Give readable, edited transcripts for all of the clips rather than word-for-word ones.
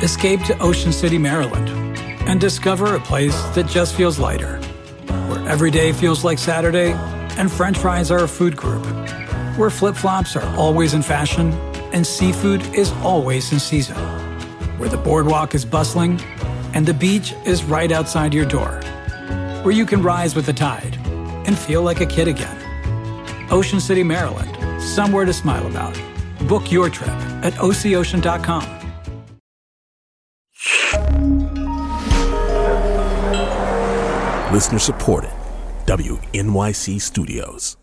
Escape to Ocean City, Maryland, and discover a place that just feels lighter, where every day feels like Saturday and French fries are a food group, where flip-flops are always in fashion and seafood is always in season, where the boardwalk is bustling and the beach is right outside your door, where you can rise with the tide and feel like a kid again. Ocean City, Maryland, somewhere to smile about. Book your trip at OCOcean.com. Listener supported. WNYC Studios.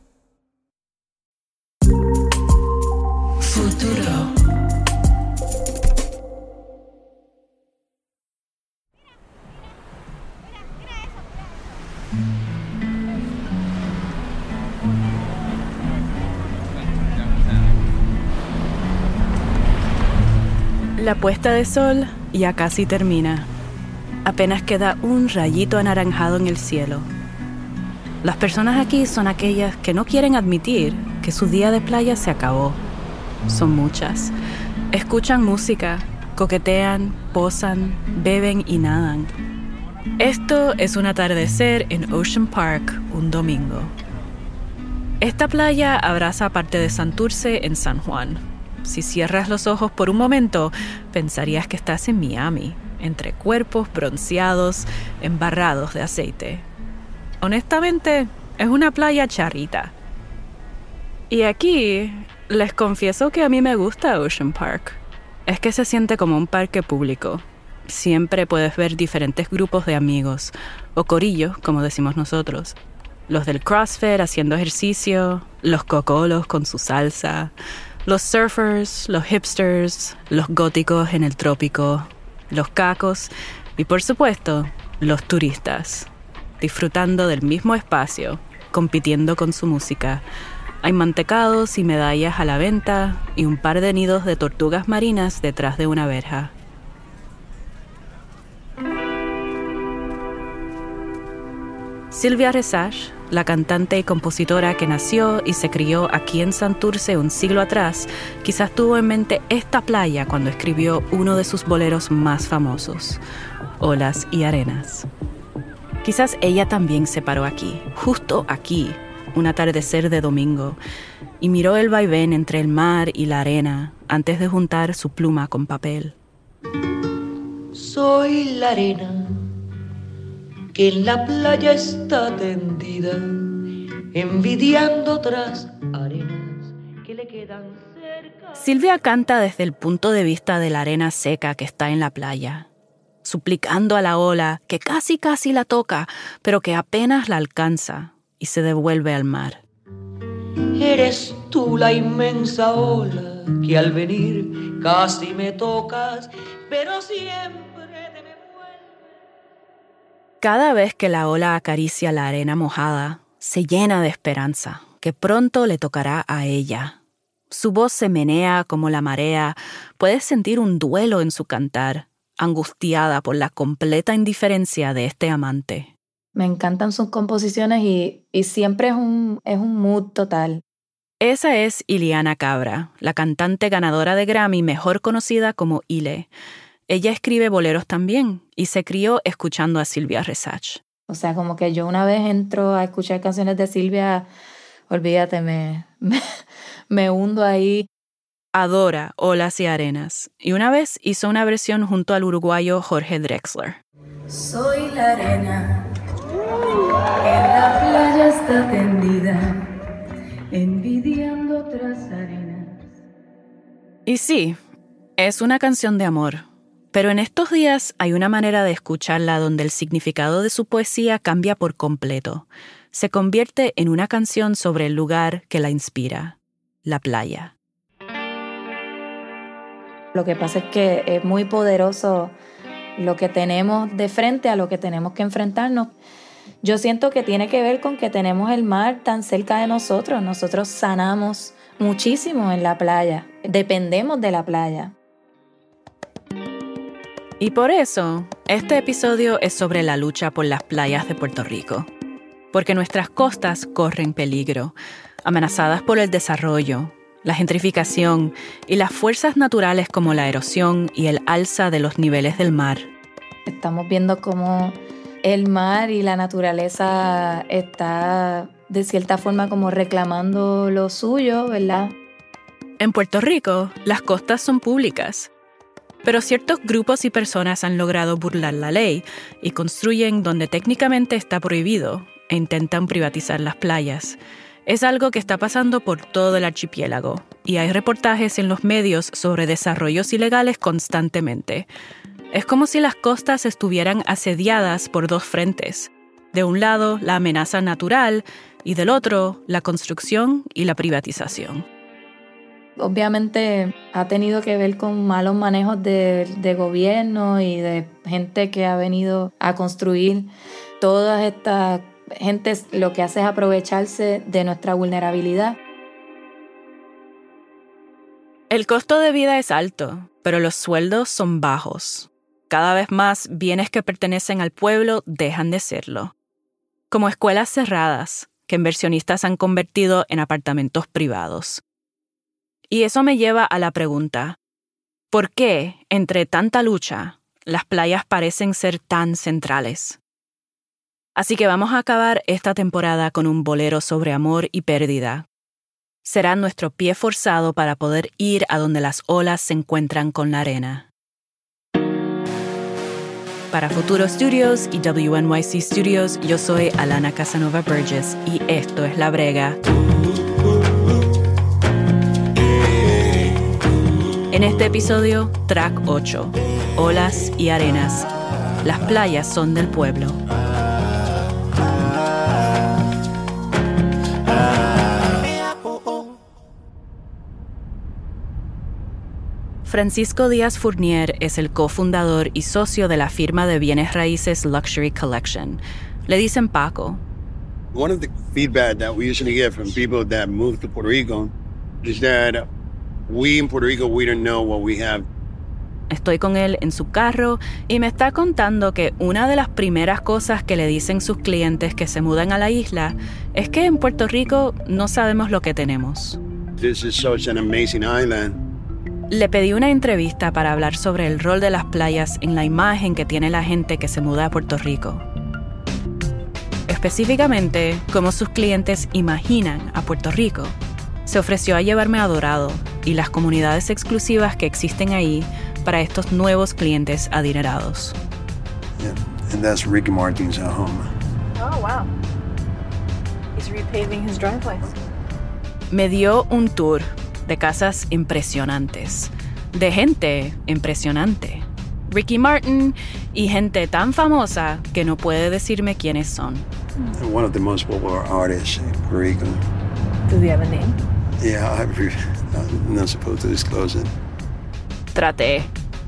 Futuro. La puesta de sol ya casi termina. Apenas queda un rayito anaranjado en el cielo. Las personas aquí son aquellas que no quieren admitir que su día de playa se acabó. Son muchas. Escuchan música, coquetean, posan, beben y nadan. Esto es un atardecer en Ocean Park un domingo. Esta playa abraza parte de Santurce en San Juan. Si cierras los ojos por un momento, pensarías que estás en Miami, entre cuerpos bronceados, embarrados de aceite. Honestamente, es una playa charrita. Y aquí, les confieso que a mí me gusta Ocean Park. Es que se siente como un parque público. Siempre puedes ver diferentes grupos de amigos, o corillos, como decimos nosotros. Los del CrossFit haciendo ejercicio, los cocolos con su salsa, los surfers, los hipsters, los góticos en el trópico, los cacos y, por supuesto, los turistas, disfrutando del mismo espacio, compitiendo con su música. Hay mantecados y medallas a la venta y un par de nidos de tortugas marinas detrás de una verja. Sylvia Rexach, la cantante y compositora que nació y se crió aquí en Santurce un siglo atrás, quizás tuvo en mente esta playa cuando escribió uno de sus boleros más famosos, Olas y Arenas. Quizás ella también se paró aquí, justo aquí, un atardecer de domingo, y miró el vaivén entre el mar y la arena antes de juntar su pluma con papel. Soy la arena que en la playa está tendida, envidiando otras arenas que le quedan cerca. Sylvia canta desde el punto de vista de la arena seca que está en la playa, suplicando a la ola que casi la toca, pero que apenas la alcanza y se devuelve al mar. Eres tú la inmensa ola que al venir casi me tocas, pero siempre te me vuelves. Cada vez que la ola acaricia la arena mojada, se llena de esperanza, que pronto le tocará a ella. Su voz se menea como la marea, puedes sentir un duelo en su cantar, angustiada por la completa indiferencia de este amante. Me encantan sus composiciones y siempre es un mood total. Esa es Iliana Cabra, la cantante ganadora de Grammy mejor conocida como Ile. Ella escribe boleros también y se crió escuchando a Sylvia Rexach. O sea, como que yo una vez entro a escuchar canciones de Sylvia, olvídate, me hundo ahí. Adora Olas y Arenas y una vez hizo una versión junto al uruguayo Jorge Drexler. Soy la arena que en la playa está tendida, envidiando otras arenas. Y sí, es una canción de amor. Pero en estos días hay una manera de escucharla donde el significado de su poesía cambia por completo. Se convierte en una canción sobre el lugar que la inspira, la playa. Lo que pasa es que es muy poderoso lo que tenemos de frente a lo que tenemos que enfrentarnos. Yo siento que tiene que ver con que tenemos el mar tan cerca de nosotros. Nosotros sanamos muchísimo en la playa. Dependemos de la playa. Y por eso, este episodio es sobre la lucha por las playas de Puerto Rico. Porque nuestras costas corren peligro, amenazadas por el desarrollo, la gentrificación y las fuerzas naturales como la erosión y el alza de los niveles del mar. Estamos viendo cómo el mar y la naturaleza está de cierta forma como reclamando lo suyo, ¿verdad? En Puerto Rico, las costas son públicas, pero ciertos grupos y personas han logrado burlar la ley y construyen donde técnicamente está prohibido e intentan privatizar las playas. Es algo que está pasando por todo el archipiélago y hay reportajes en los medios sobre desarrollos ilegales constantemente. Es como si las costas estuvieran asediadas por dos frentes. De un lado, la amenaza natural y del otro, la construcción y la privatización. Obviamente ha tenido que ver con malos manejos de gobierno y de gente que ha venido a construir todas estas gentes. Lo que hace es aprovecharse de nuestra vulnerabilidad. El costo de vida es alto, pero los sueldos son bajos. Cada vez más bienes que pertenecen al pueblo dejan de serlo. Como escuelas cerradas, que inversionistas han convertido en apartamentos privados. Y eso me lleva a la pregunta, ¿por qué, entre tanta lucha, las playas parecen ser tan centrales? Así que vamos a acabar esta temporada con un bolero sobre amor y pérdida. Será nuestro pie forzado para poder ir a donde las olas se encuentran con la arena. Para Futuro Studios y WNYC Studios, yo soy Alana Casanova Burgess y esto es La Brega. En este episodio, track 8, Olas y Arenas. Las playas son del pueblo. Francisco Díaz Fournier es el cofundador y socio de la firma de bienes raíces Luxury Collection. Le dicen Paco. One of the feedback that we usually get from people that move to Puerto Rico is that we in Puerto Rico, we don't know what we have. Estoy con él en su carro y me está contando que una de las primeras cosas que le dicen sus clientes que se mudan a la isla es que en Puerto Rico no sabemos lo que tenemos. This is such an amazing island. Le pedí una entrevista para hablar sobre el rol de las playas en la imagen que tiene la gente que se muda a Puerto Rico. Específicamente, cómo sus clientes imaginan a Puerto Rico. Se ofreció a llevarme a Dorado y las comunidades exclusivas que existen ahí para estos nuevos clientes adinerados. Yeah, and that's Ricky Martin's home. Oh, wow. He's repaving his driveways. Me dio un tour de casas impresionantes, de gente impresionante. Ricky Martin y gente tan famosa que no puede decirme quiénes son. One of the most popular artists in Puerto Rico. Does he have a name? Yeah, I'm not supposed to disclose it. Traté.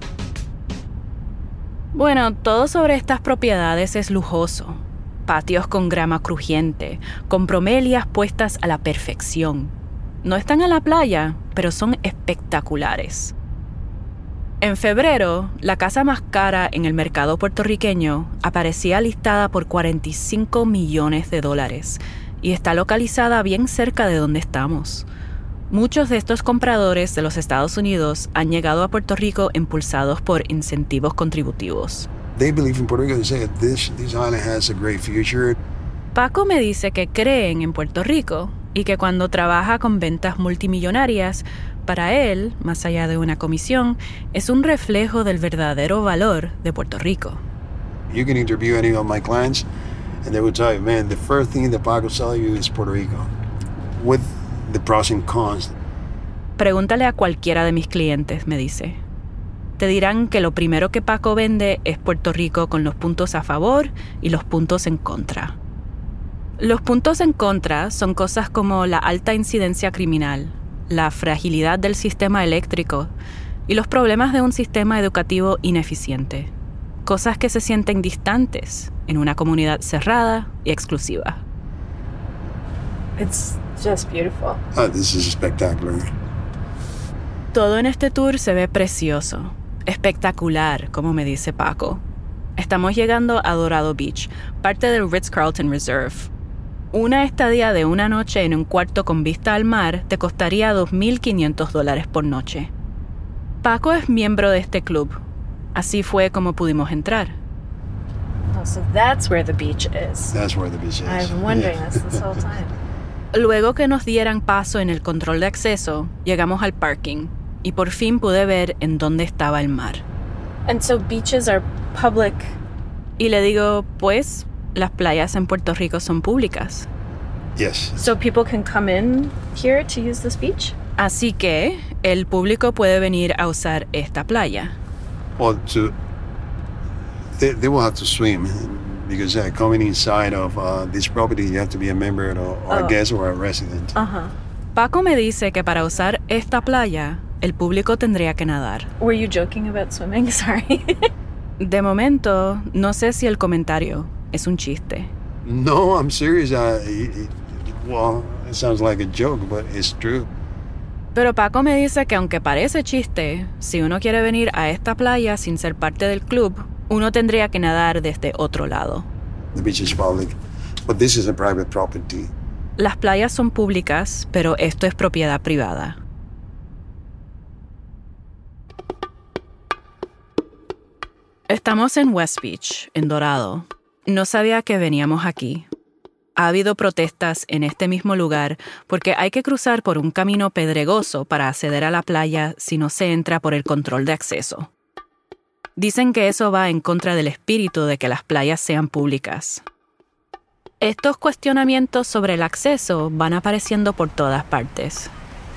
Bueno, todo sobre estas propiedades es lujoso. Patios con grama crujiente, con bromelias puestas a la perfección. No están a la playa, pero son espectaculares. En febrero, la casa más cara en el mercado puertorriqueño aparecía listada por $45 millones y está localizada bien cerca de donde estamos. Muchos de estos compradores de los Estados Unidos han llegado a Puerto Rico impulsados por incentivos contributivos. They believe in Puerto Rico. They say this island has a great future. Paco me dice que creen en Puerto Rico y que cuando trabaja con ventas multimillonarias, para él, más allá de una comisión, es un reflejo del verdadero valor de Puerto Rico. You can interview any of my clients and they will tell you, man, the first thing that Paco sells you is Puerto Rico. With the pros and cons. Pregúntale a cualquiera de mis clientes, me dice. Te dirán que lo primero que Paco vende es Puerto Rico con los puntos a favor y los puntos en contra. Los puntos en contra son cosas como la alta incidencia criminal, la fragilidad del sistema eléctrico y los problemas de un sistema educativo ineficiente. Cosas que se sienten distantes en una comunidad cerrada y exclusiva. It's just beautiful. Oh, this is spectacular. Todo en este tour se ve precioso, espectacular, como me dice Paco. Estamos llegando a Dorado Beach, parte del Ritz-Carlton Reserve. Una estadía de una noche en un cuarto con vista al mar te costaría $2,500 por noche. Paco es miembro de este club. Así fue como pudimos entrar. Oh, so that's where the beach is. That's where the beach is. I've been wondering this whole time. Luego que nos dieran paso en el control de acceso, llegamos al parking y por fin pude ver en dónde estaba el mar. And so beaches are public. Y le digo, pues, las playas en Puerto Rico son públicas. Yes. So people can come in here to use this beach? Así que el público puede venir a usar esta playa. Well, they will have to swim because coming inside of this property, you have to be a member or a guest or a resident. Uh-huh. Paco me dice que para usar esta playa, el público tendría que nadar. Were you joking about swimming? Sorry. De momento, no sé si el comentario es un chiste. No, I'm serious. Well, it sounds like a joke, but it's true. Pero Paco me dice que aunque parece chiste, si uno quiere venir a esta playa sin ser parte del club, uno tendría que nadar desde otro lado. The beach is public, but this is a private property. Las playas son públicas, pero esto es propiedad privada. Estamos en West Beach, en Dorado. No sabía que veníamos aquí. Ha habido protestas en este mismo lugar porque hay que cruzar por un camino pedregoso para acceder a la playa si no se entra por el control de acceso. Dicen que eso va en contra del espíritu de que las playas sean públicas. Estos cuestionamientos sobre el acceso van apareciendo por todas partes.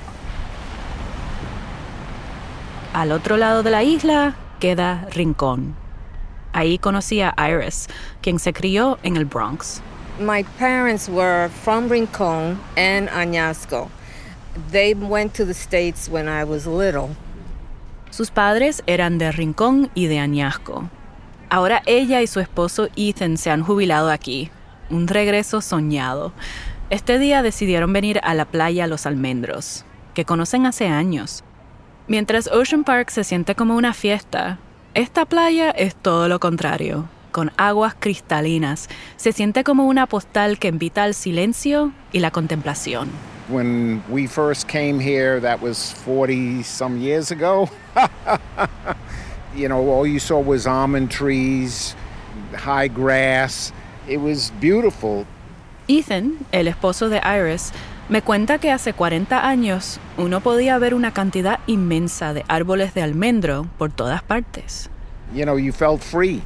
Al otro lado de la isla queda Rincón. Ahí conocí a Iris, quien se crió en el Bronx. My parents were from Rincón and Añasco. They went to the States when I was little. Sus padres eran de Rincón y de Añasco. Ahora ella y su esposo Ethan se han jubilado aquí. Un regreso soñado. Este día decidieron venir a la playa Los Almendros, que conocen hace años. Mientras Ocean Park se siente como una fiesta, esta playa es todo lo contrario. Con aguas cristalinas, se siente como una postal que invita al silencio y la contemplación. When we first came here, that was 40-some years ago. You know, all you saw was almond trees, high grass. It was beautiful. Ethan, el esposo de Iris, me cuenta que hace 40 años uno podía ver una cantidad inmensa de árboles de almendro por todas partes. You know, you felt free.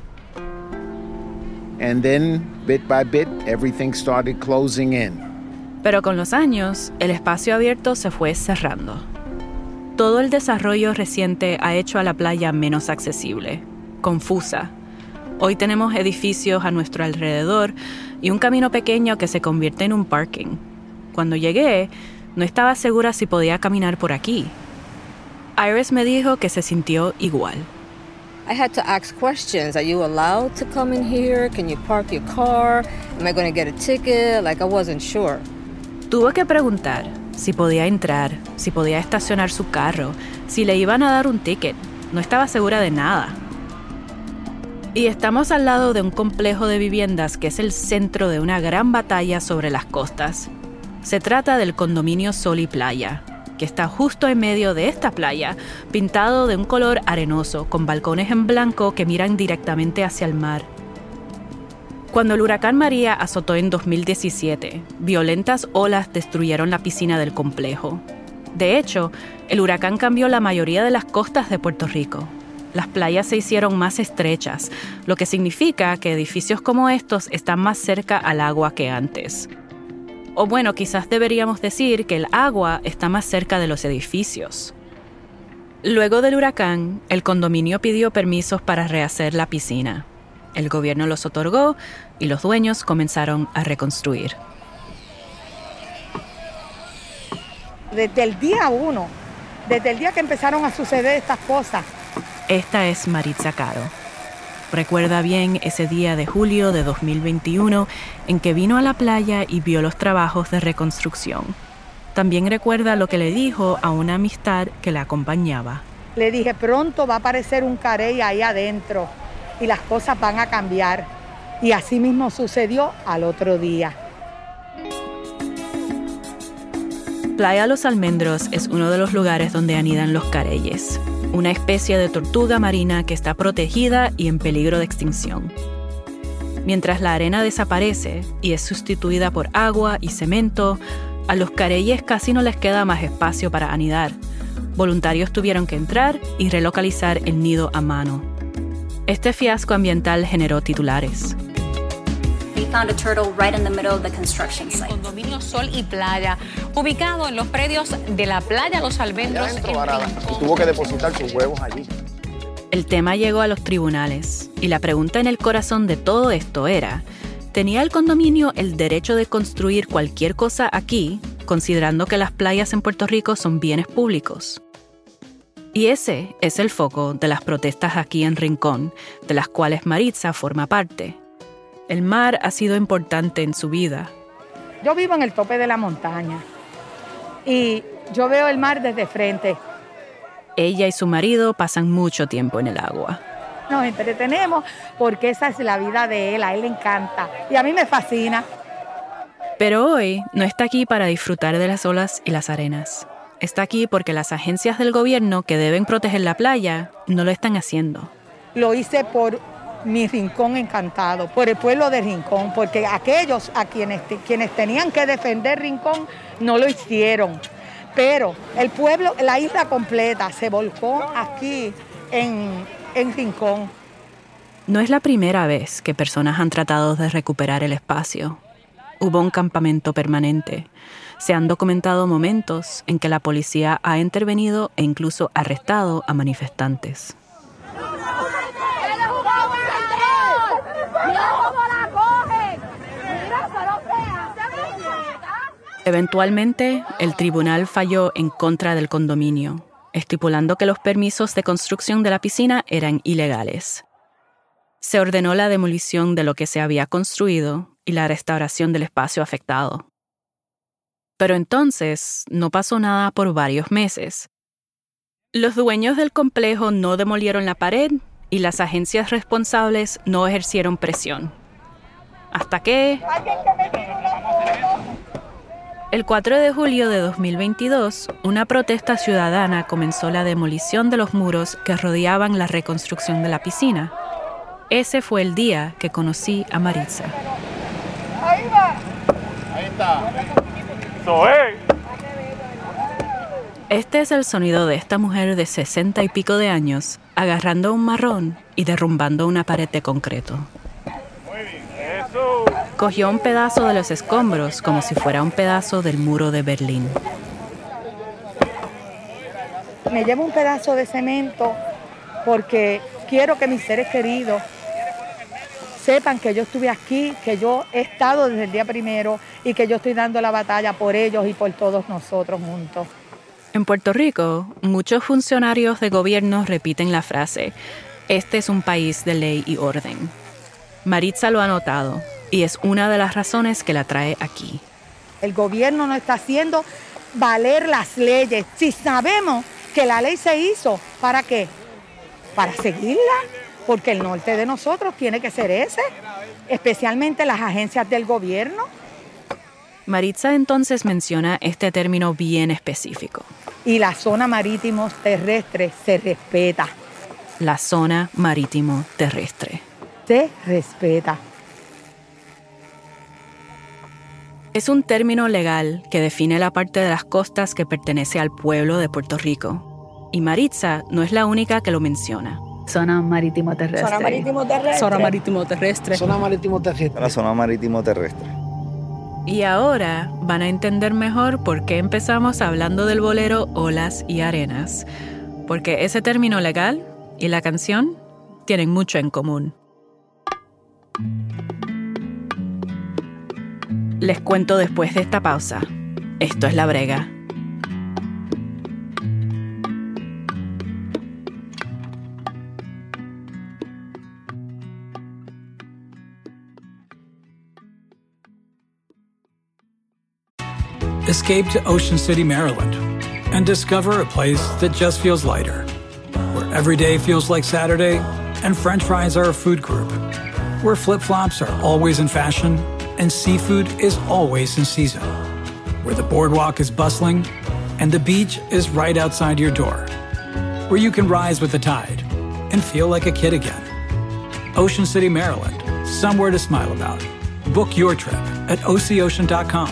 And then, bit by bit, everything started closing in. Pero con los años, el espacio abierto se fue cerrando. Todo el desarrollo reciente ha hecho a la playa menos accesible, confusa. Hoy tenemos edificios a nuestro alrededor y un camino pequeño que se convierte en un parking. Cuando llegué, no estaba segura si podía caminar por aquí. Iris me dijo que se sintió igual. I had to ask questions. Are you allowed to come in here? Can you park your car? Am I going to get a ticket? Like, I wasn't sure. Tuvo que preguntar si podía entrar, si podía estacionar su carro, si le iban a dar un ticket. No estaba segura de nada. Y estamos al lado de un complejo de viviendas que es el centro de una gran batalla sobre las costas. Se trata del condominio Sol y Playa, que está justo en medio de esta playa, pintado de un color arenoso, con balcones en blanco que miran directamente hacia el mar. Cuando el huracán María azotó en 2017, violentas olas destruyeron la piscina del complejo. De hecho, el huracán cambió la mayoría de las costas de Puerto Rico. Las playas se hicieron más estrechas, lo que significa que edificios como estos están más cerca al agua que antes. O bueno, quizás deberíamos decir que el agua está más cerca de los edificios. Luego del huracán, el condominio pidió permisos para rehacer la piscina. El gobierno los otorgó y los dueños comenzaron a reconstruir. Desde el día 1, desde el día que empezaron a suceder estas cosas. Esta es Maritza Caro. Recuerda bien ese día de julio de 2021 en que vino a la playa y vio los trabajos de reconstrucción. También recuerda lo que le dijo a una amistad que la acompañaba. Le dije, pronto va a aparecer un carey ahí adentro y las cosas van a cambiar. Y así mismo sucedió al otro día. Playa Los Almendros es uno de los lugares donde anidan los careyes, una especie de tortuga marina que está protegida y en peligro de extinción. Mientras la arena desaparece y es sustituida por agua y cemento, a los careyes casi no les queda más espacio para anidar. Voluntarios tuvieron que entrar y relocalizar el nido a mano. Este fiasco ambiental generó titulares. We found a turtle right in the middle of the construction site. El condominio Sol y Playa, ubicado en los predios de la playa Los Almendros. Y tuvo que depositar sus huevos allí. El tema llegó a los tribunales y la pregunta en el corazón de todo esto era, ¿tenía el condominio el derecho de construir cualquier cosa aquí, considerando que las playas en Puerto Rico son bienes públicos? Y ese es el foco de las protestas aquí en Rincón, de las cuales Maritza forma parte. El mar ha sido importante en su vida. Yo vivo en el tope de la montaña y yo veo el mar desde frente. Ella y su marido pasan mucho tiempo en el agua. Nos entretenemos porque esa es la vida de él, a él le encanta y a mí me fascina. Pero hoy no está aquí para disfrutar de las olas y las arenas. Está aquí porque las agencias del gobierno que deben proteger la playa no lo están haciendo. Lo hice por mi rincón encantado, por el pueblo de Rincón, porque aquellos a quienes tenían que defender Rincón no lo hicieron. Pero el pueblo, la isla completa se volcó aquí en Rincón. No es la primera vez que personas han tratado de recuperar el espacio. Hubo un campamento permanente. Se han documentado momentos en que la policía ha intervenido e incluso arrestado a manifestantes. Eventualmente, el tribunal falló en contra del condominio, estipulando que los permisos de construcción de la piscina eran ilegales. Se ordenó la demolición de lo que se había construido y la restauración del espacio afectado. Pero entonces no pasó nada por varios meses. Los dueños del complejo no demolieron la pared y las agencias responsables no ejercieron presión. Hasta que... El 4 de julio de 2022, una protesta ciudadana comenzó la demolición de los muros que rodeaban la reconstrucción de la piscina. Ese fue el día que conocí a Maritza. Ahí va. Ahí está. Este es el sonido de esta mujer de 60 y pico de años, agarrando un marrón y derrumbando una pared de concreto. Cogió un pedazo de los escombros como si fuera un pedazo del muro de Berlín. Me llevo un pedazo de cemento porque quiero que mis seres queridos sepan que yo estuve aquí, que yo he estado desde el día primero y que yo estoy dando la batalla por ellos y por todos nosotros juntos. En Puerto Rico, muchos funcionarios de gobierno repiten la frase, este es un país de ley y orden. Maritza lo ha notado y es una de las razones que la trae aquí. El gobierno no está haciendo valer las leyes. Si sabemos que la ley se hizo, ¿para qué? Para seguirla, porque el norte de nosotros tiene que ser ese, especialmente las agencias del gobierno. Maritza entonces menciona este término bien específico. Y la zona marítimo terrestre se respeta. La zona marítimo terrestre. Se respeta. Es un término legal que define la parte de las costas que pertenece al pueblo de Puerto Rico. Y Maritza no es la única que lo menciona. Zona marítimo terrestre. Zona marítimo terrestre. Zona marítimo terrestre. Zona marítimo terrestre. La zona marítimo terrestre. Y ahora van a entender mejor por qué empezamos hablando del bolero Olas y Arenas. Porque ese término legal y la canción tienen mucho en común. Les cuento después de esta pausa. Esto es La Brega. Escape to Ocean City, Maryland, and discover a place that just feels lighter, where every day feels like Saturday and French fries are a food group, where flip-flops are always in fashion and seafood is always in season, where the boardwalk is bustling and the beach is right outside your door, where you can rise with the tide and feel like a kid again. Ocean City, Maryland, somewhere to smile about. Book your trip at OCOcean.com.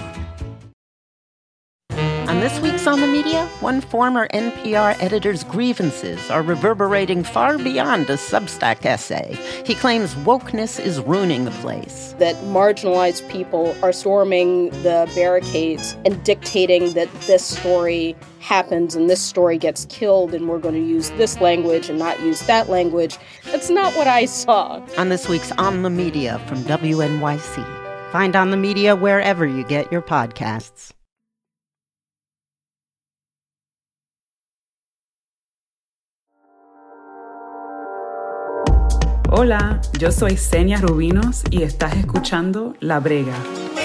On this week's On the Media, one former NPR editor's grievances are reverberating far beyond a Substack essay. He claims wokeness is ruining the place. That marginalized people are storming the barricades and dictating that this story happens and this story gets killed and we're going to use this language and not use that language. That's not what I saw. On this week's On the Media from WNYC. Find On the Media wherever you get your podcasts. Hola, yo soy Senia Rubinos y estás escuchando La Brega.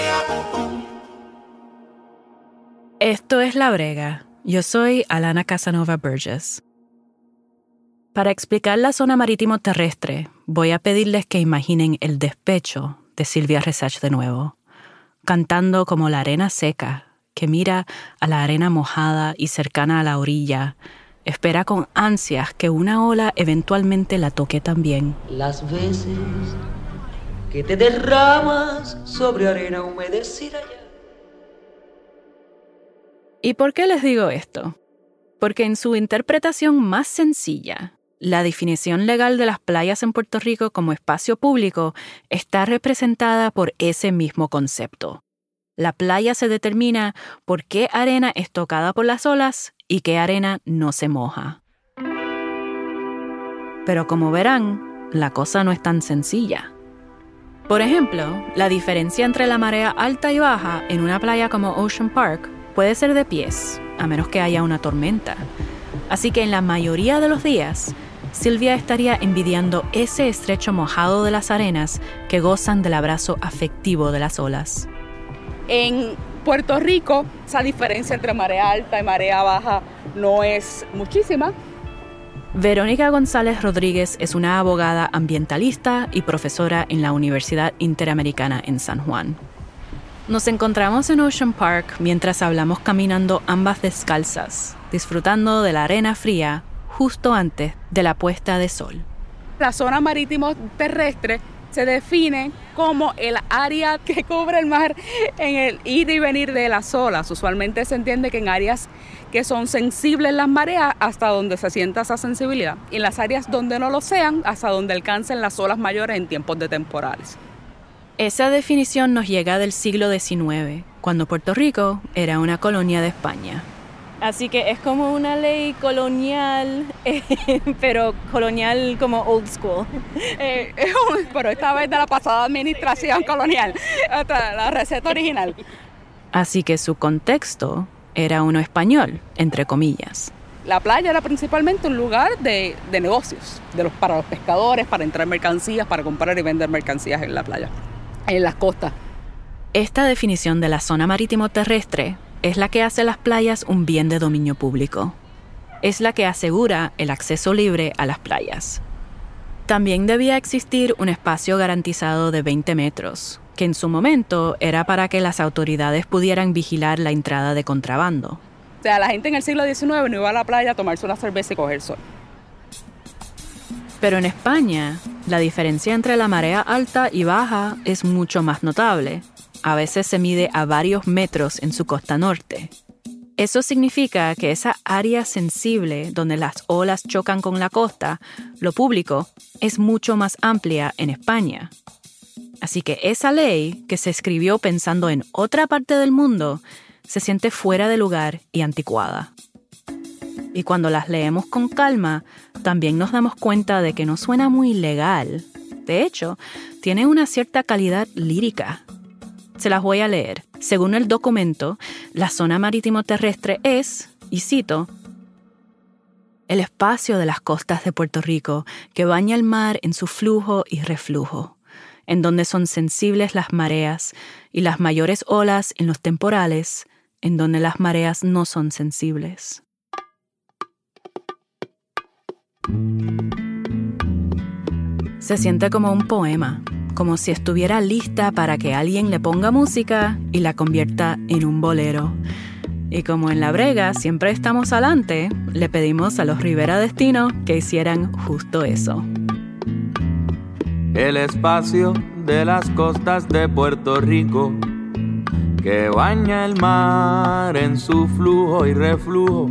Esto es La Brega. Yo soy Alana Casanova Burgess. Para explicar la zona marítimo terrestre, voy a pedirles que imaginen el despecho de Sylvia Rexach de nuevo, cantando como la arena seca que mira a la arena mojada y cercana a la orilla. Espera con ansias que una ola eventualmente la toque también. Las veces que te derramas sobre arena humedecida ya. ¿Y por qué les digo esto? Porque en su interpretación más sencilla, la definición legal de las playas en Puerto Rico como espacio público está representada por ese mismo concepto. La playa se determina por qué arena es tocada por las olas y qué arena no se moja. Pero como verán, la cosa no es tan sencilla. Por ejemplo, la diferencia entre la marea alta y baja en una playa como Ocean Park puede ser de pies, a menos que haya una tormenta. Así que en la mayoría de los días, Sylvia estaría envidiando ese estrecho mojado de las arenas que gozan del abrazo afectivo de las olas. En Puerto Rico, esa diferencia entre marea alta y marea baja no es muchísima. Verónica González Rodríguez es una abogada ambientalista y profesora en la Universidad Interamericana en San Juan. Nos encontramos en Ocean Park mientras hablamos caminando ambas descalzas, disfrutando de la arena fría justo antes de la puesta de sol. La zona marítimo terrestre se define como el área que cubre el mar en el ir y venir de las olas. Usualmente se entiende que en áreas que son sensibles las mareas, hasta donde se sienta esa sensibilidad. Y en las áreas donde no lo sean, hasta donde alcancen las olas mayores en tiempos de temporales. Esa definición nos llega del siglo XIX, cuando Puerto Rico era una colonia de España. Así que es como una ley colonial, pero colonial como old school. Pero esta vez de la pasada administración colonial, la receta original. Así que su contexto era uno español, entre comillas. La playa era principalmente un lugar de negocios, para los pescadores, para entrar mercancías, para comprar y vender mercancías en la playa, en las costas. Esta definición de la zona marítimo terrestre es la que hace las playas un bien de dominio público. Es la que asegura el acceso libre a las playas. También debía existir un espacio garantizado de 20 metros, que en su momento era para que las autoridades pudieran vigilar la entrada de contrabando. O sea, la gente en el siglo XIX no iba a la playa a tomarse una cerveza y coger sol. Pero en España, la diferencia entre la marea alta y baja es mucho más notable. A veces se mide a varios metros en su costa norte. Eso significa que esa área sensible donde las olas chocan con la costa, lo público, es mucho más amplia en España. Así que esa ley, que se escribió pensando en otra parte del mundo, se siente fuera de lugar y anticuada. Y cuando las leemos con calma, también nos damos cuenta de que no suena muy legal. De hecho, tiene una cierta calidad lírica. Se las voy a leer. Según el documento, la zona marítimo terrestre es, y cito, el espacio de las costas de Puerto Rico que baña el mar en su flujo y reflujo, en donde son sensibles las mareas y las mayores olas en los temporales, en donde las mareas no son sensibles. Se siente como un poema, como si estuviera lista para que alguien le ponga música y la convierta en un bolero. Y como en La Brega siempre estamos adelante, le pedimos a los Rivera Destino que hicieran justo eso. El espacio de las costas de Puerto Rico, que baña el mar en su flujo y reflujo,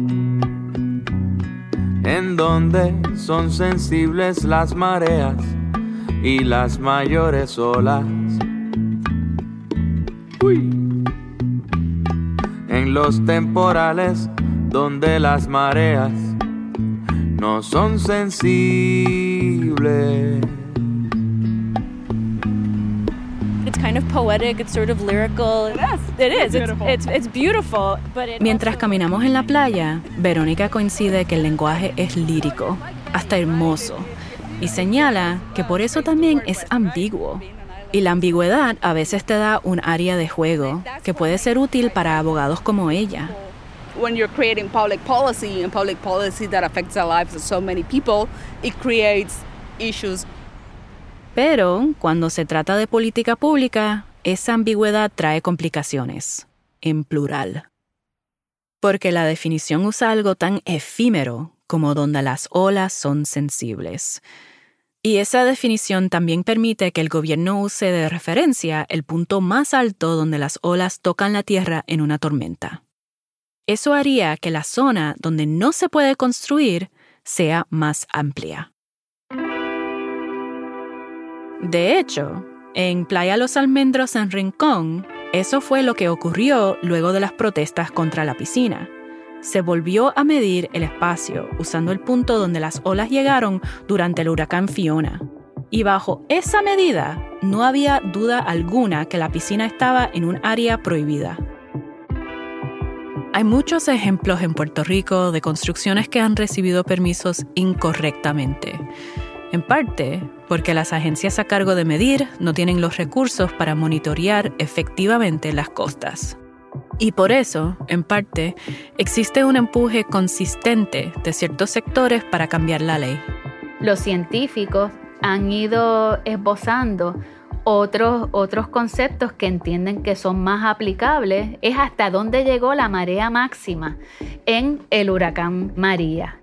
en donde son sensibles las mareas y las mayores olas. Uy. En los temporales donde las mareas no son sensibles. It's kind of poetic, it's sort of lyrical. It is. It's beautiful, but Mientras caminamos en la playa, Verónica coincide que el lenguaje es lírico, hasta hermoso, y señala que por eso también es ambiguo. Y la ambigüedad a veces te da un área de juego que puede ser útil para abogados como ella. When you're creating public policy and public policy that affects the lives of so many people, it creates issues. Pero cuando se trata de política pública, esa ambigüedad trae complicaciones, en plural. Porque la definición usa algo tan efímero como donde las olas son sensibles. Y esa definición también permite que el gobierno use de referencia el punto más alto donde las olas tocan la tierra en una tormenta. Eso haría que la zona donde no se puede construir sea más amplia. De hecho, en Playa Los Almendros en Rincón, eso fue lo que ocurrió luego de las protestas contra la piscina. Se volvió a medir el espacio usando el punto donde las olas llegaron durante el huracán Fiona. Y bajo esa medida, no había duda alguna que la piscina estaba en un área prohibida. Hay muchos ejemplos en Puerto Rico de construcciones que han recibido permisos incorrectamente. En parte porque las agencias a cargo de medir no tienen los recursos para monitorear efectivamente las costas. Y por eso, en parte, existe un empuje consistente de ciertos sectores para cambiar la ley. Los científicos han ido esbozando otros conceptos que entienden que son más aplicables. Es hasta dónde llegó la marea máxima en el huracán María.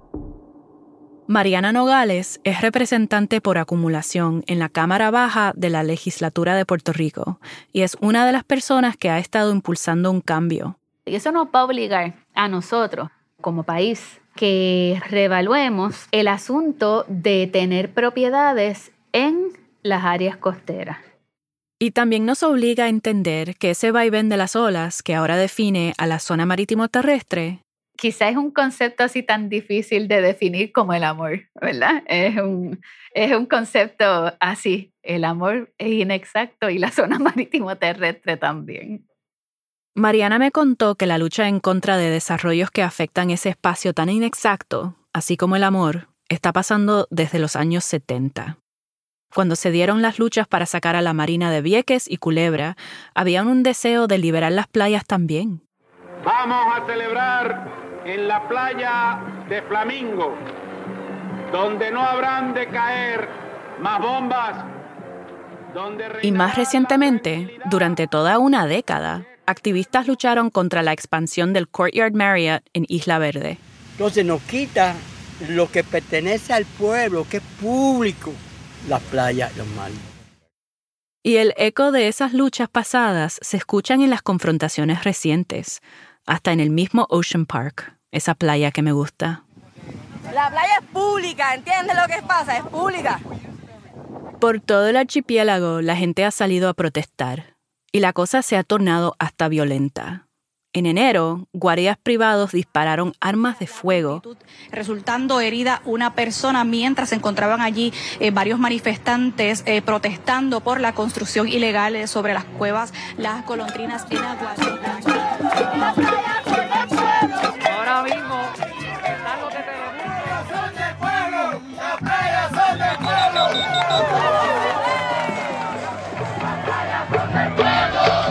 Mariana Nogales es representante por acumulación en la Cámara Baja de la Legislatura de Puerto Rico y es una de las personas que ha estado impulsando un cambio. Y eso nos va a obligar a nosotros, como país, que reevaluemos el asunto de tener propiedades en las áreas costeras. Y también nos obliga a entender que ese vaivén de las olas que ahora define a la zona marítimo terrestre quizás es un concepto así tan difícil de definir como el amor, ¿verdad? Es un concepto así. El amor es inexacto y la zona marítimo terrestre también. Mariana me contó que la lucha en contra de desarrollos que afectan ese espacio tan inexacto, así como el amor, está pasando desde los años 70. Cuando se dieron las luchas para sacar a la marina de Vieques y Culebra, había un deseo de liberar las playas también. Vamos a celebrar en la playa de Flamingo, donde no habrán de caer más bombas. Y más recientemente, durante toda una década, activistas lucharon contra la expansión del Courtyard Marriott en Isla Verde. Entonces nos quita lo que pertenece al pueblo, que es público, las playas, los mares. Y el eco de esas luchas pasadas se escuchan en las confrontaciones recientes, hasta en el mismo Ocean Park, esa playa que me gusta. La playa es pública, ¿entiendes lo que pasa? Es pública. Por todo el archipiélago, la gente ha salido a protestar, y la cosa se ha tornado hasta violenta. En enero, guardias privados dispararon armas de fuego, resultando herida una persona mientras se encontraban allí varios manifestantes protestando por la construcción ilegal sobre las cuevas Las Golondrinas en Aguadilla. Ahora mismo están los detenidos. Son del pueblo, las playas son del pueblo. Las playas son del pueblo.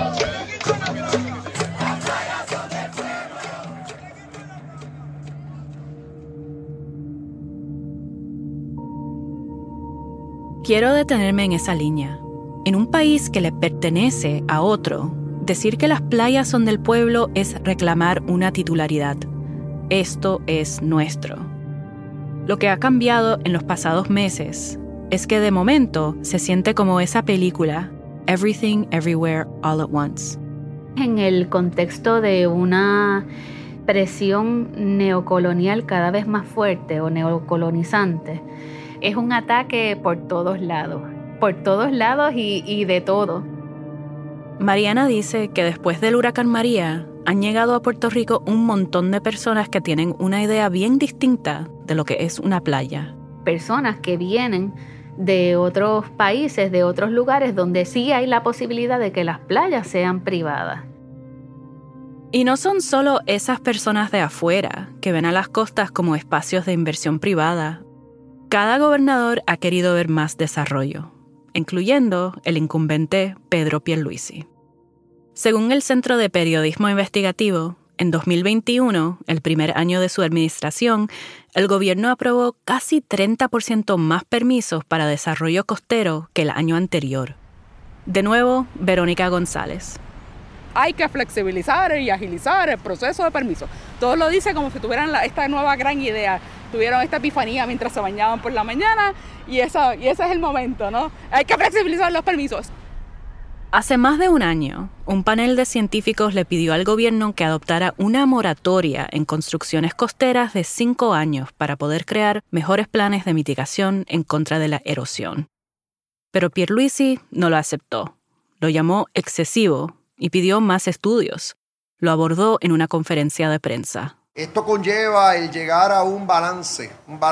Quiero detenerme en esa línea. En un país que le pertenece a otro, decir que las playas son del pueblo es reclamar una titularidad. Esto es nuestro. Lo que ha cambiado en los pasados meses es que de momento se siente como esa película, Everything, Everywhere, All at Once. En el contexto de una presión neocolonial cada vez más fuerte o neocolonizante, es un ataque por todos lados y de todo. Mariana dice que después del huracán María han llegado a Puerto Rico un montón de personas que tienen una idea bien distinta de lo que es una playa. Personas que vienen de otros países, de otros lugares donde sí hay la posibilidad de que las playas sean privadas. Y no son solo esas personas de afuera que ven a las costas como espacios de inversión privada. Cada gobernador ha querido ver más desarrollo, incluyendo el incumbente Pedro Pierluisi. Según el Centro de Periodismo Investigativo, en 2021, el primer año de su administración, el gobierno aprobó casi 30% más permisos para desarrollo costero que el año anterior. De nuevo, Verónica González. Hay que flexibilizar y agilizar el proceso de permiso. Todos lo dicen como si tuvieran esta nueva gran idea. Tuvieron esta epifanía mientras se bañaban por la mañana y ese es el momento, ¿no? Hay que flexibilizar los permisos. Hace más de un año, un panel de científicos le pidió al gobierno que adoptara una moratoria en construcciones costeras de 5 años para poder crear mejores planes de mitigación en contra de la erosión. Pero Pierluisi no lo aceptó. Lo llamó excesivo y pidió más estudios. Lo abordó en una conferencia de prensa. Esto conlleva el llegar a un balance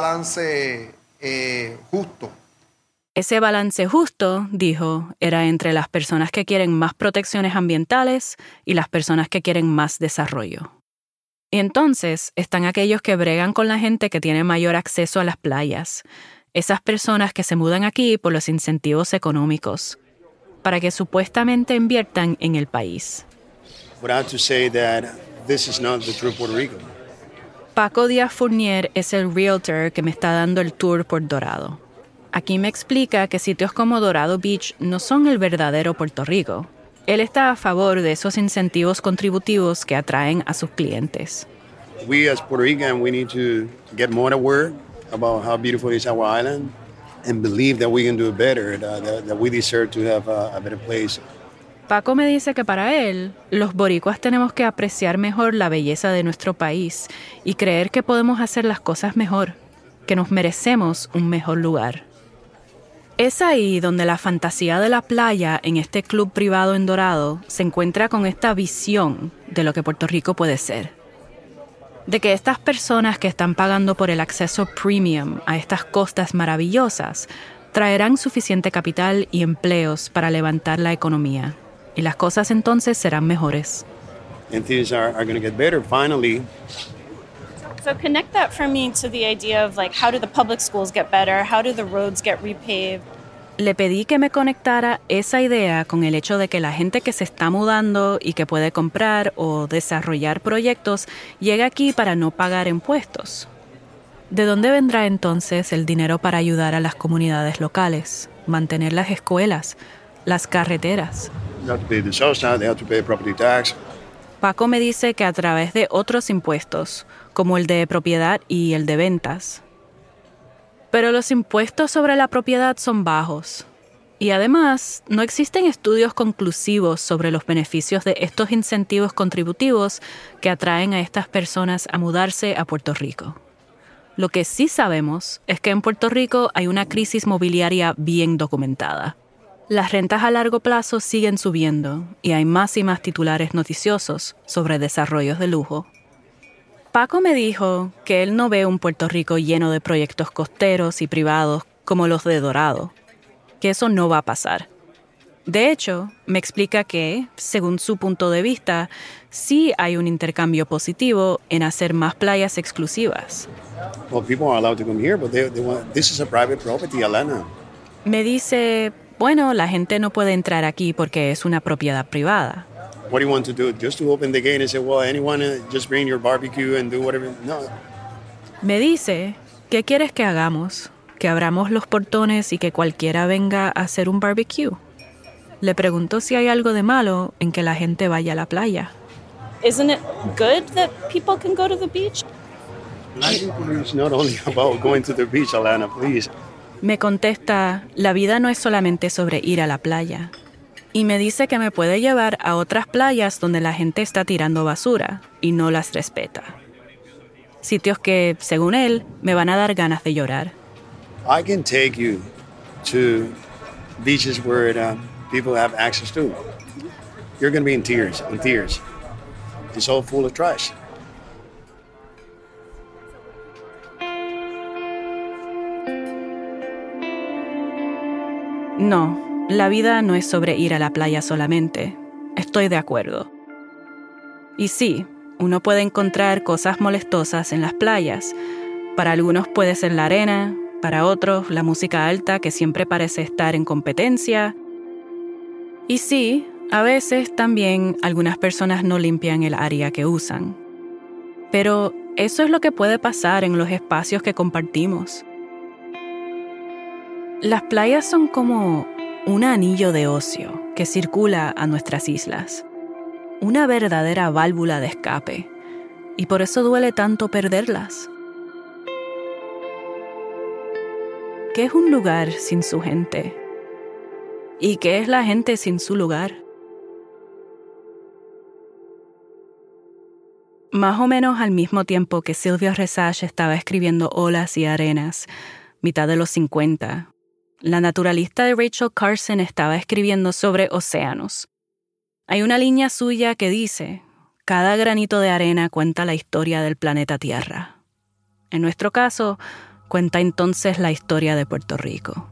justo. Ese balance justo, dijo, era entre las personas que quieren más protecciones ambientales y las personas que quieren más desarrollo. Y entonces están aquellos que bregan con la gente que tiene mayor acceso a las playas, esas personas que se mudan aquí por los incentivos económicos, para que supuestamente inviertan en el país. Paco Díaz Fournier es el realtor que me está dando el tour por Dorado. Aquí me explica que sitios como Dorado Beach no son el verdadero Puerto Rico. Él está a favor de esos incentivos contributivos que atraen a sus clientes. We as Puerto Rican, we need to get more aware about how beautiful is our island and believe that we can do it better, that we deserve to have a better place. Paco me dice que para él, los boricuas tenemos que apreciar mejor la belleza de nuestro país y creer que podemos hacer las cosas mejor, que nos merecemos un mejor lugar. Es ahí donde la fantasía de la playa en este club privado en Dorado se encuentra con esta visión de lo que Puerto Rico puede ser. De que estas personas que están pagando por el acceso premium a estas costas maravillosas traerán suficiente capital y empleos para levantar la economía. Y las cosas entonces serán mejores. And things are going to get better finally. So connect that for me to the idea of how do the public schools get better? How do the roads get repaved? Le pedí que me conectara esa idea con el hecho de que la gente que se está mudando y que puede comprar o desarrollar proyectos llega aquí para no pagar impuestos. ¿De dónde vendrá entonces el dinero para ayudar a las comunidades locales, mantener las escuelas, las carreteras? They have to pay the sales tax, they have to pay property tax. Paco me dice que a través de otros impuestos, como el de propiedad y el de ventas. Pero los impuestos sobre la propiedad son bajos. Y además, no existen estudios conclusivos sobre los beneficios de estos incentivos contributivos que atraen a estas personas a mudarse a Puerto Rico. Lo que sí sabemos es que en Puerto Rico hay una crisis mobiliaria bien documentada. Las rentas a largo plazo siguen subiendo y hay más y más titulares noticiosos sobre desarrollos de lujo. Paco me dijo que él no ve un Puerto Rico lleno de proyectos costeros y privados como los de Dorado, que eso no va a pasar. De hecho, me explica que, según su punto de vista, sí hay un intercambio positivo en hacer más playas exclusivas. Well, people are allowed to come here, but they want, this is a private property, Alana. Me dice, bueno, la gente no puede entrar aquí porque es una propiedad privada. What do you want to do? Just to open the gate and say, well, anyone, just bring your barbecue and do whatever? No. Me dice, ¿qué quieres que hagamos? que abramos los portones y que cualquiera venga a hacer un barbecue. Le preguntó si hay algo de malo en que la gente vaya a la playa. Isn't it good that people can go to the beach? It's not only about going to the beach, Alana, please. Me contesta, la vida no es solamente sobre ir a la playa. Y me dice que me puede llevar a otras playas donde la gente está tirando basura y no las respeta. Sitios que, según él, me van a dar ganas de llorar. I can take you to beaches where people have access to. You're going to be in tears. It's all full of trash. No, la vida no es sobre ir a la playa solamente. Estoy de acuerdo. Y sí, uno puede encontrar cosas molestosas en las playas. Para algunos puede ser la arena, para otros la música alta que siempre parece estar en competencia. Y sí, a veces también algunas personas no limpian el área que usan. Pero eso es lo que puede pasar en los espacios que compartimos. Las playas son como un anillo de ocio que circula a nuestras islas. Una verdadera válvula de escape. Y por eso duele tanto perderlas. ¿Qué es un lugar sin su gente? ¿Y qué es la gente sin su lugar? Más o menos al mismo tiempo que Sylvia Rexach estaba escribiendo Olas y Arenas, mitad de los 50, la naturalista de Rachel Carson estaba escribiendo sobre océanos. Hay una línea suya que dice, cada granito de arena cuenta la historia del planeta Tierra. En nuestro caso, cuenta entonces la historia de Puerto Rico.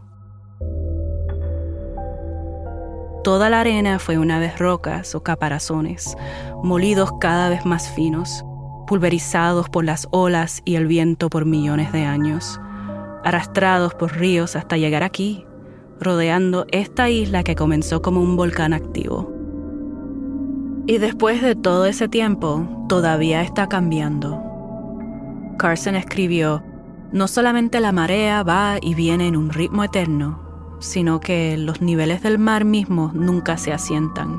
Toda la arena fue una vez rocas o caparazones, molidos cada vez más finos, pulverizados por las olas y el viento por millones de años, arrastrados por ríos hasta llegar aquí, rodeando esta isla que comenzó como un volcán activo. Y después de todo ese tiempo, todavía está cambiando. Carson escribió, no solamente la marea va y viene en un ritmo eterno, sino que los niveles del mar mismo nunca se asientan.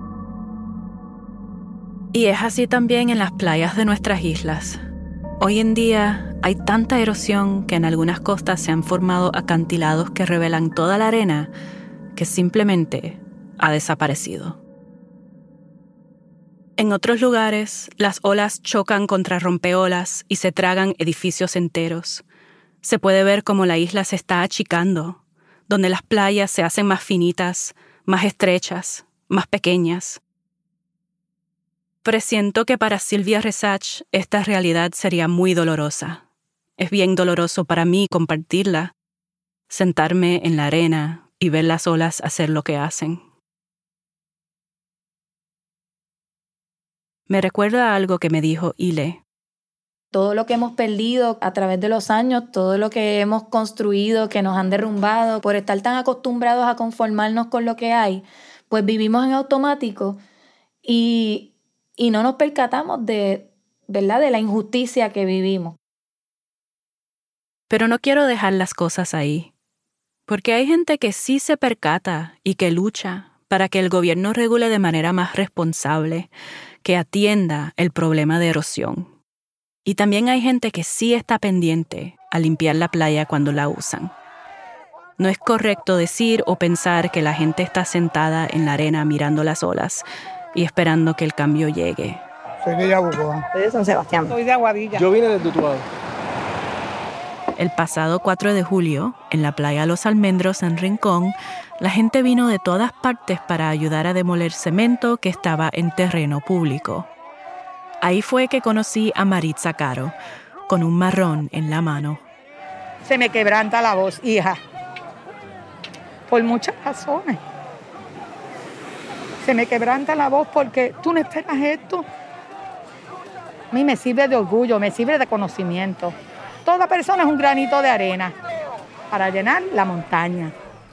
Y es así también en las playas de nuestras islas. Hoy en día hay tanta erosión que en algunas costas se han formado acantilados que revelan toda la arena que simplemente ha desaparecido. En otros lugares, las olas chocan contra rompeolas y se tragan edificios enteros. Se puede ver cómo la isla se está achicando, donde las playas se hacen más finitas, más estrechas, más pequeñas. Presiento que para Sylvia Rexach esta realidad sería muy dolorosa. Es bien doloroso para mí compartirla, sentarme en la arena y ver las olas hacer lo que hacen. Me recuerda a algo que me dijo Ile. Todo lo que hemos perdido a través de los años, todo lo que hemos construido, que nos han derrumbado, por estar tan acostumbrados a conformarnos con lo que hay, pues vivimos en automático y no nos percatamos de, ¿verdad?, de la injusticia que vivimos. Pero no quiero dejar las cosas ahí, porque hay gente que sí se percata y que lucha para que el gobierno regule de manera más responsable, que atienda el problema de erosión. Y también hay gente que sí está pendiente a limpiar la playa cuando la usan. No es correcto decir o pensar que la gente está sentada en la arena mirando las olas y esperando que el cambio llegue. Soy de Yabucoa. Soy de San Sebastián. Soy de Aguadilla. Yo vine de Utuado. El pasado 4 de julio, en la playa Los Almendros en Rincón, la gente vino de todas partes para ayudar a demoler cemento que estaba en terreno público. Ahí fue que conocí a Maritza Caro, con un marrón en la mano. Se me quebranta la voz, hija. Por muchas razones. Se me quebranta la voz porque tú no esperas esto. A mí me sirve de orgullo, me sirve de conocimiento. Toda persona es un granito de arena para llenar la montaña.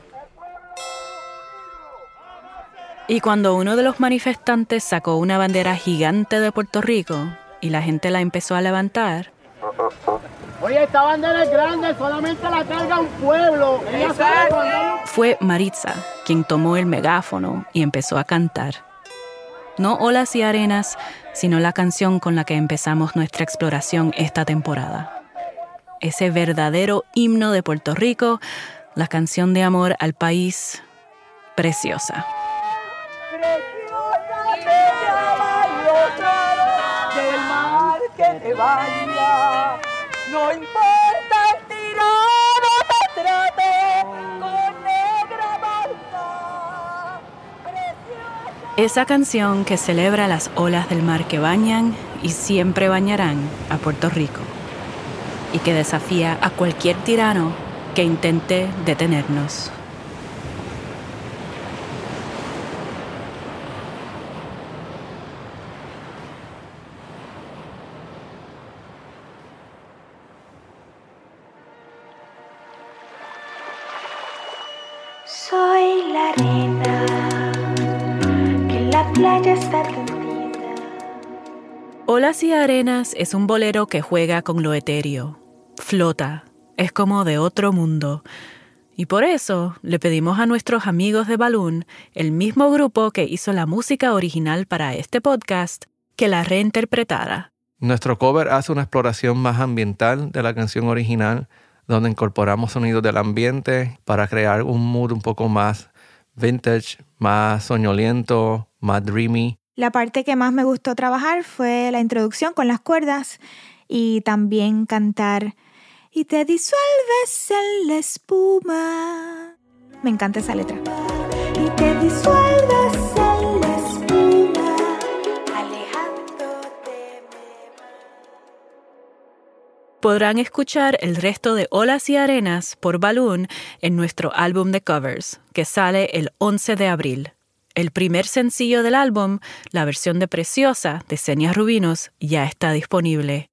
Y cuando uno de los manifestantes sacó una bandera gigante de Puerto Rico y la gente la empezó a levantar, Oye, esta bandera es grande, solamente la carga un pueblo. Fue Maritza quien tomó el megáfono y empezó a cantar. No Olas y Arenas, sino la canción con la que empezamos nuestra exploración esta temporada. Ese verdadero himno de Puerto Rico, la canción de amor al país, Preciosa. Del mar que te baña, no importa el tirano te trate con negra marca. Esa canción que celebra las olas del mar que bañan y siempre bañarán a Puerto Rico, y que desafía a cualquier tirano que intente detenernos. Soy la arena que en la playa está tendida. Olas y Arenas es un bolero que juega con lo etéreo. Flota, es como de otro mundo. Y por eso le pedimos a nuestros amigos de Balloon, el mismo grupo que hizo la música original para este podcast, que la reinterpretara. Nuestro cover hace una exploración más ambiental de la canción original, donde incorporamos sonidos del ambiente para crear un mood un poco más vintage, más soñoliento, más dreamy. La parte que más me gustó trabajar fue la introducción con las cuerdas y también cantar "Y te disuelves en la espuma". Me encanta esa letra. Y te disuelves en la espuma, alejándote. Podrán escuchar el resto de Olas y Arenas por Balloon en nuestro álbum de covers, que sale el 11 de abril. El primer sencillo del álbum, la versión de Preciosa de Senia Rubinos, ya está disponible.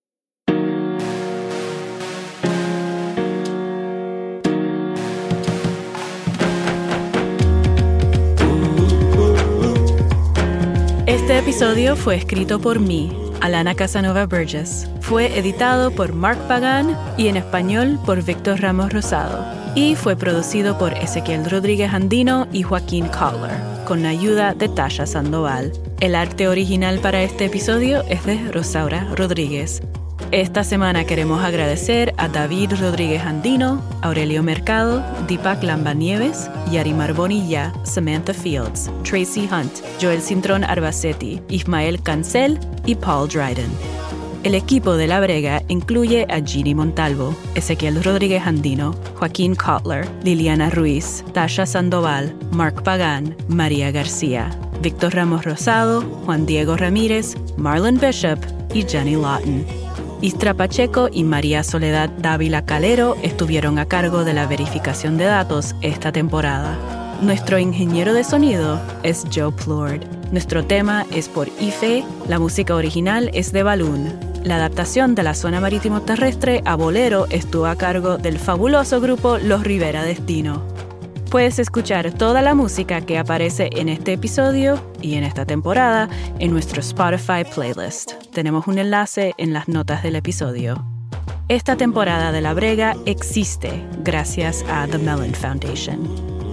Este episodio fue escrito por mí, Alana Casanova Burgess. Fue editado por Mark Pagan y en español por Víctor Ramos Rosado. Y fue producido por Ezequiel Rodríguez Andino y Joaquín Cutler, con la ayuda de Tasha Sandoval. El arte original para este episodio es de Rosaura Rodríguez. Esta semana queremos agradecer a David Rodríguez Andino, Aurelio Mercado, Deepak Lambanieves, Yarimar Bonilla, Samantha Fields, Tracy Hunt, Joel Cintrón Arbacetti, Ismael Cancel y Paul Dryden. El equipo de La Brega incluye a Ginny Montalvo, Ezequiel Rodríguez Andino, Joaquín Cutler, Liliana Ruiz, Tasha Sandoval, Mark Pagan, María García, Víctor Ramos Rosado, Juan Diego Ramírez, Marlon Bishop y Jenny Lawton. Istra Pacheco y María Soledad Dávila Calero estuvieron a cargo de la verificación de datos esta temporada. Nuestro ingeniero de sonido es Joe Plord. Nuestro tema es por Ife, la música original es de Balloon. La adaptación de la zona marítimo terrestre a bolero estuvo a cargo del fabuloso grupo Los Rivera Destino. Puedes escuchar toda la música que aparece en este episodio y en esta temporada en nuestro Spotify playlist. Tenemos un enlace en las notas del episodio. Esta temporada de La Brega existe gracias a The Mellon Foundation.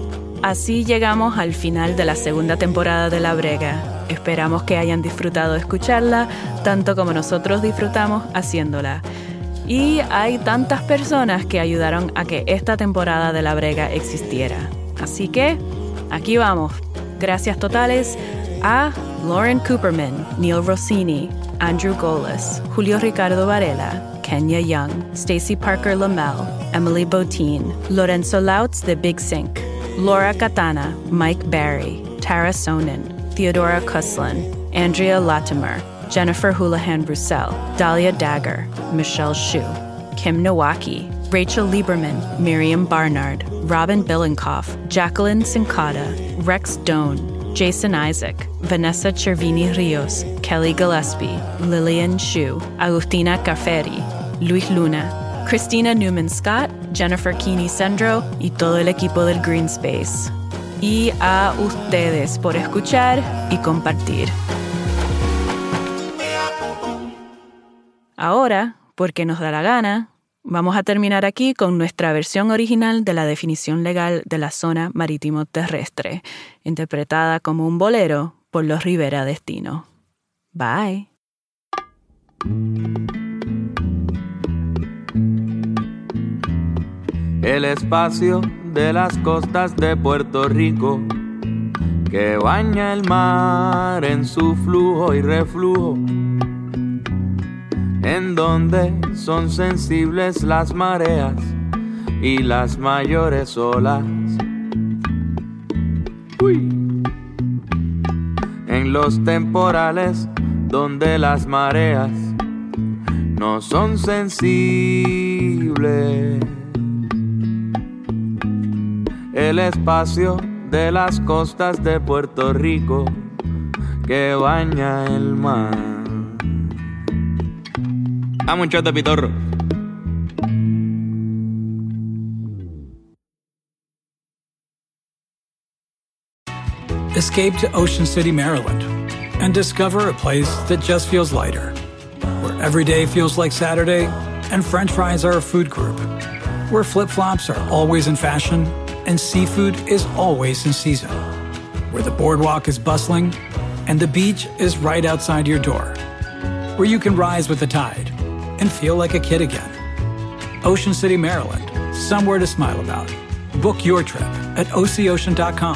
Así llegamos al final de la segunda temporada de La Brega. Esperamos que hayan disfrutado escucharla tanto como nosotros disfrutamos haciéndola. Y hay tantas personas que ayudaron a que esta temporada de La Brega existiera. Así que, aquí vamos. Gracias totales a Lauren Cooperman, Neil Rossini, Andrew Goles, Julio Ricardo Varela, Kenya Young, Stacey Parker Lamel, Emily Botín, Lorenzo Lautz de Big Sync, Laura Katana, Mike Barry, Tara Sonnen, Theodora Kuslin, Andrea Latimer, Jennifer Houlihan Roussel, Dahlia Dagger, Michelle Shu, Kim Nowaki, Rachel Lieberman, Miriam Barnard, Robin Billenkoff, Jacqueline Sincada, Rex Doan, Jason Isaac, Vanessa Cervini Rios, Kelly Gillespie, Lillian Shu, Agustina Cafferi, Luis Luna, Christina Newman Scott, Jennifer Keeney Sendro y todo el equipo del Green Space. Y a ustedes por escuchar y compartir. Ahora, porque nos da la gana, Vamos a terminar aquí con nuestra versión original de la definición legal de la zona marítimo terrestre, interpretada como un bolero por los Rivera Destino. Bye. El espacio de las costas de Puerto Rico que baña el mar en su flujo y reflujo, en donde son sensibles las mareas y las mayores olas. Uy. En los temporales donde las mareas no son sensibles. El espacio de las costas de Puerto Rico que baña el mar. Vamos, un shot de pitorro. Escape to Ocean City, Maryland, and discover a place that just feels lighter, where every day feels like Saturday and French fries are a food group, where flip-flops are always in fashion and seafood is always in season, where the boardwalk is bustling and the beach is right outside your door, where you can rise with the tide and feel like a kid again. Ocean City, Maryland, somewhere to smile about. Book your trip at OCOcean.com.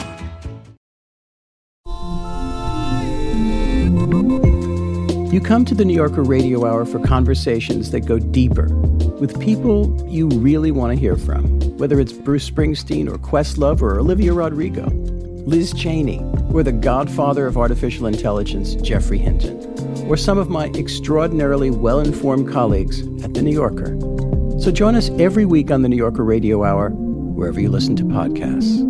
You come to the New Yorker Radio Hour for conversations that go deeper with people you really want to hear from, whether it's Bruce Springsteen or Questlove or Olivia Rodrigo, Liz Cheney, or the godfather of artificial intelligence, Geoffrey Hinton, or some of my extraordinarily well-informed colleagues at The New Yorker. So join us every week on the New Yorker Radio Hour, wherever you listen to podcasts.